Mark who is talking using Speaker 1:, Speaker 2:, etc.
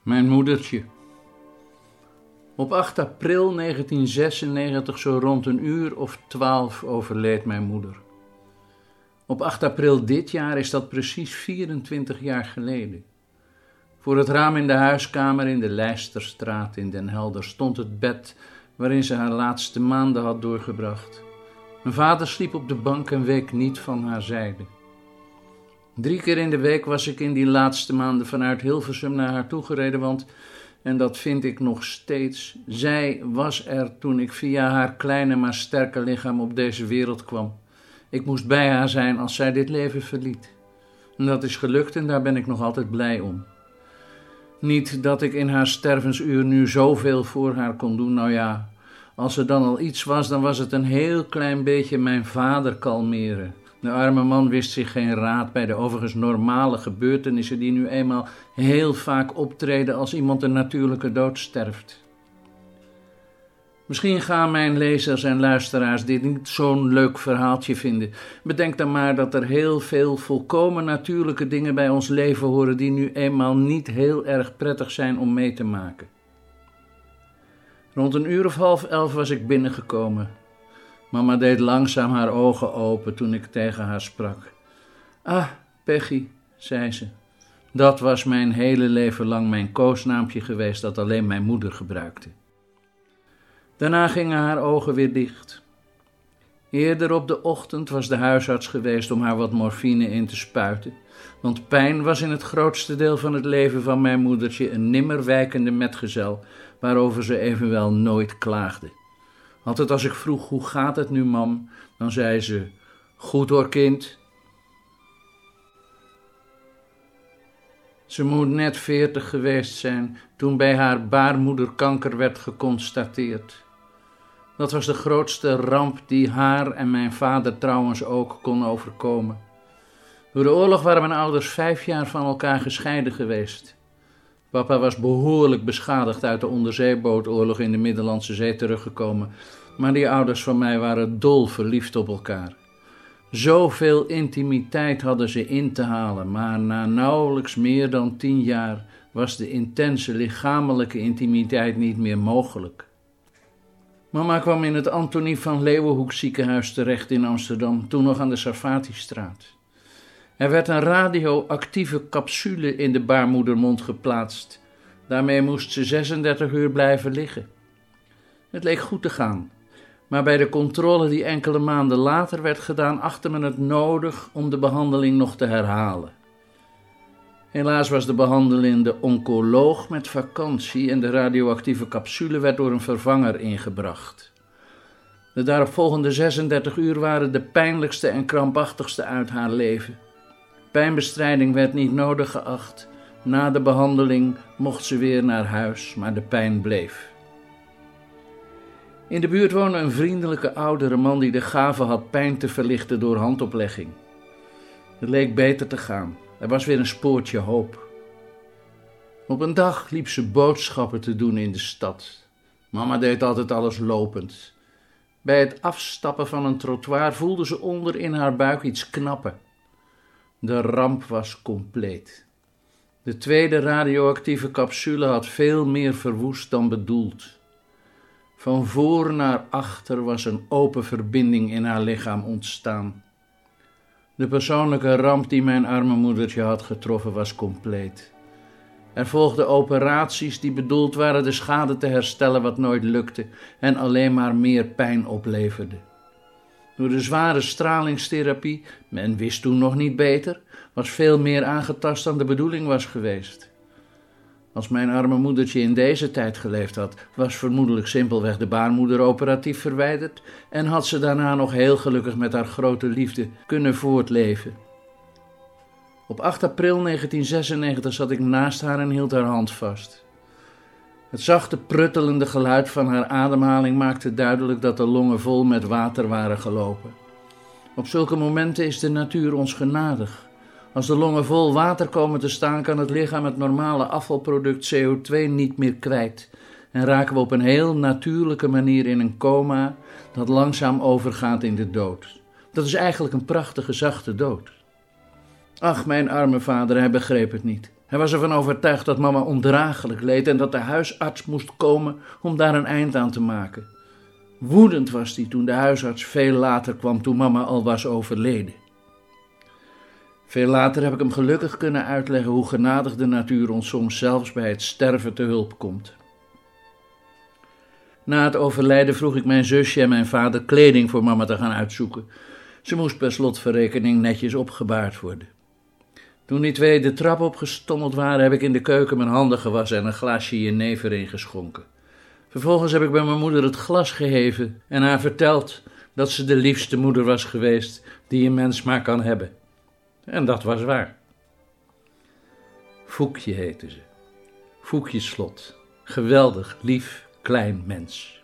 Speaker 1: Mijn moedertje. Op 8 april 1996, zo rond 1:12 overleed mijn moeder. Op 8 april dit jaar is dat precies 24 jaar geleden. Voor het raam in de huiskamer in de Leisterstraat in Den Helder stond het bed waarin ze haar laatste maanden had doorgebracht. Mijn vader sliep op de bank en week niet van haar zijde. 3 keer in de week was ik in die laatste maanden vanuit Hilversum naar haar toegereden, want, en dat vind ik nog steeds, zij was er toen ik via haar kleine maar sterke lichaam op deze wereld kwam. Ik moest bij haar zijn als zij dit leven verliet. En dat is gelukt en daar ben ik nog altijd blij om. Niet dat ik in haar stervensuur nu zoveel voor haar kon doen, nou ja, als er dan al iets was, dan was het een heel klein beetje mijn vader kalmeren. De arme man wist zich geen raad bij de overigens normale gebeurtenissen die nu eenmaal heel vaak optreden als iemand een natuurlijke dood sterft. Misschien gaan mijn lezers en luisteraars dit niet zo'n leuk verhaaltje vinden. Bedenk dan maar dat er heel veel volkomen natuurlijke dingen bij ons leven horen die nu eenmaal niet heel erg prettig zijn om mee te maken. Rond 10:30 was ik binnengekomen. Mama deed langzaam haar ogen open toen ik tegen haar sprak. Ah, Peggy, zei ze. Dat was mijn hele leven lang mijn koosnaampje geweest dat alleen mijn moeder gebruikte. Daarna gingen haar ogen weer dicht. Eerder op de ochtend was de huisarts geweest om haar wat morfine in te spuiten, want pijn was in het grootste deel van het leven van mijn moedertje een nimmer wijkende metgezel, waarover ze evenwel nooit klaagde. Altijd als ik vroeg, hoe gaat het nu, mam? Dan zei ze, goed hoor, kind. Ze moet net 40 geweest zijn toen bij haar baarmoeder kanker werd geconstateerd. Dat was de grootste ramp die haar en mijn vader trouwens ook kon overkomen. Door de oorlog waren mijn ouders 5 jaar van elkaar gescheiden geweest. Papa was behoorlijk beschadigd uit de onderzeebootoorlog in de Middellandse Zee teruggekomen, maar die ouders van mij waren dol verliefd op elkaar. Zoveel intimiteit hadden ze in te halen, maar na nauwelijks meer dan 10 jaar was de intense lichamelijke intimiteit niet meer mogelijk. Mama kwam in het Antonie van Leeuwenhoek ziekenhuis terecht in Amsterdam, toen nog aan de Sarfatistraat. Er werd een radioactieve capsule in de baarmoedermond geplaatst. Daarmee moest ze 36 uur blijven liggen. Het leek goed te gaan, maar bij de controle die enkele maanden later werd gedaan, achtte men het nodig om de behandeling nog te herhalen. Helaas was de behandelende oncoloog met vakantie en de radioactieve capsule werd door een vervanger ingebracht. De daaropvolgende 36 uur waren de pijnlijkste en krampachtigste uit haar leven. Pijnbestrijding werd niet nodig geacht. Na de behandeling mocht ze weer naar huis, maar de pijn bleef. In de buurt woonde een vriendelijke oudere man die de gave had pijn te verlichten door handoplegging. Het leek beter te gaan. Er was weer een spoortje hoop. Op een dag liep ze boodschappen te doen in de stad. Mama deed altijd alles lopend. Bij het afstappen van een trottoir voelde ze onder in haar buik iets knappen. De ramp was compleet. De tweede radioactieve capsule had veel meer verwoest dan bedoeld. Van voor naar achter was een open verbinding in haar lichaam ontstaan. De persoonlijke ramp die mijn arme moedertje had getroffen was compleet. Er volgden operaties die bedoeld waren de schade te herstellen wat nooit lukte en alleen maar meer pijn opleverde. Door de zware stralingstherapie, men wist toen nog niet beter, was veel meer aangetast dan de bedoeling was geweest. Als mijn arme moedertje in deze tijd geleefd had, was vermoedelijk simpelweg de baarmoeder operatief verwijderd en had ze daarna nog heel gelukkig met haar grote liefde kunnen voortleven. Op 8 april 1996 zat ik naast haar en hield haar hand vast. Het zachte pruttelende geluid van haar ademhaling maakte duidelijk dat de longen vol met water waren gelopen. Op zulke momenten is de natuur ons genadig. Als de longen vol water komen te staan, kan het lichaam het normale afvalproduct CO2 niet meer kwijt en raken we op een heel natuurlijke manier in een coma dat langzaam overgaat in de dood. Dat is eigenlijk een prachtige zachte dood. Ach, mijn arme vader, hij begreep het niet. Hij was ervan overtuigd dat mama ondraaglijk leed en dat de huisarts moest komen om daar een eind aan te maken. Woedend was hij toen de huisarts veel later kwam, toen mama al was overleden. Veel later heb ik hem gelukkig kunnen uitleggen hoe genadig de natuur ons soms zelfs bij het sterven te hulp komt. Na het overlijden vroeg ik mijn zusje en mijn vader kleding voor mama te gaan uitzoeken. Ze moest per slotverrekening netjes opgebaard worden. Toen die twee de trap opgestommeld waren, heb ik in de keuken mijn handen gewassen en een glaasje jenever ingeschonken. Vervolgens heb ik bij mijn moeder het glas geheven en haar verteld dat ze de liefste moeder was geweest die een mens maar kan hebben. En dat was waar. Foekje heette ze. Foekje Slot. Geweldig, lief, klein mens.